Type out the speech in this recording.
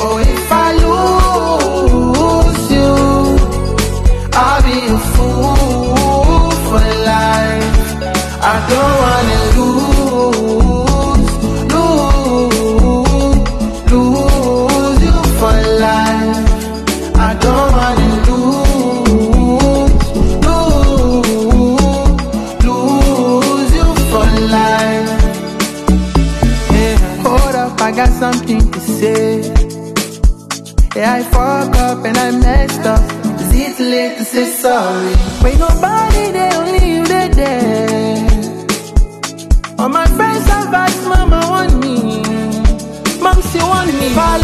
Oh, if I lose you, I'll be a fool for life. I don't wanna lose you for life. I don't wanna lose you for life. Yeah. Hold up, I got something to say. Yeah, I fuck up and I messed up. Is it too late to say sorry? When nobody there, only you there. All my friends advice, mama want me. Mom, she want me.